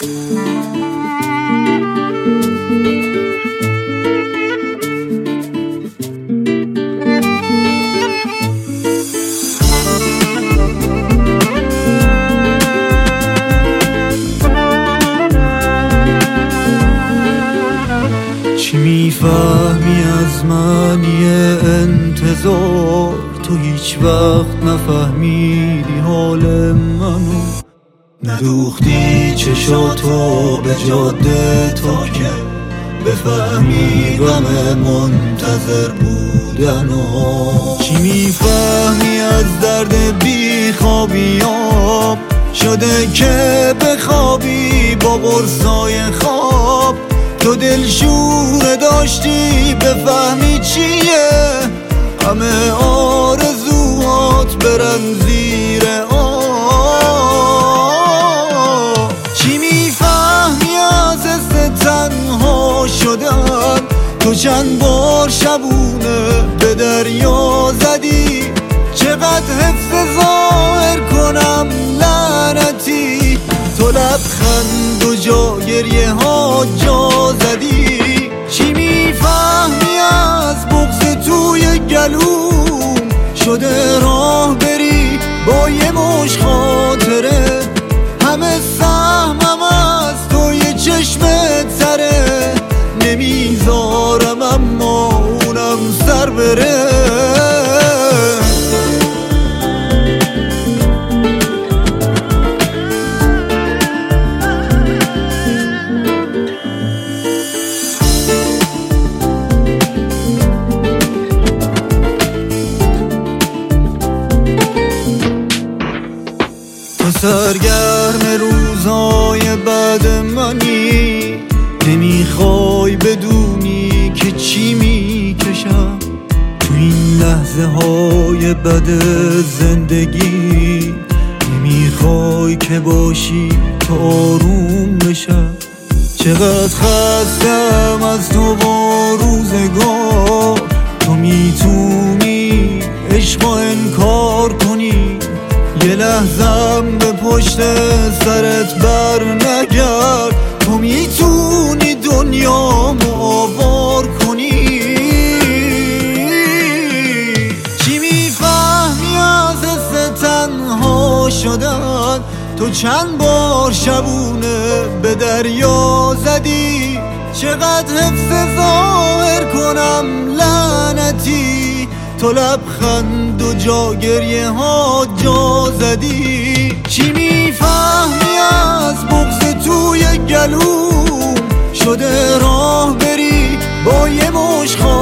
چی میفهمی از معنی انتظار؟ تو هیچ وقت نفهمیدی حال منو، ندوختی چشاتو به جاده تا که بفهمی غم منتظر بودنو. چی میفهمی از درد بیخوابیام؟ شده که بخوابی با قرصای خواب، تو دلشوره داشتی بفهمی چیه، همه آرزوات برن زیر آب. چی میفهمی از حس تنها شدن؟ تو چند بار شبونه به دریا زدی، چقدر حفظ ظاهر کنم لعنتی، تو لبخند و جا گریه ها جا زدی. چی میفهمی از بغض توی گلوم؟ شده راه بری با یه مش خاطره، همه سهمم از توی چشمت تره، نمیذارم اما اونم سر بره. سرگرم روزای بعد منی، نمیخوای بدونی که چی میکشم تو این لحظه های بد زندگی، نمیخوای که باشی تا آروم بشم. چقدر خستم از تو با روزگار، تو میتونی عشق و انکار کنی، یه لحظم به پشت سرت بر نگرد، تو میتونی دنیامو آوار کنی. چی میفهمی از حس تنها شدن؟ تو چند بار شبونه به دریا زدی، چقدر حفظ ظاهر کنم لعنتی، تو لبخند و جا گریه ها جا زدی. چی میفهمی از بغض توی گلوم؟ شده راه بری با یه مش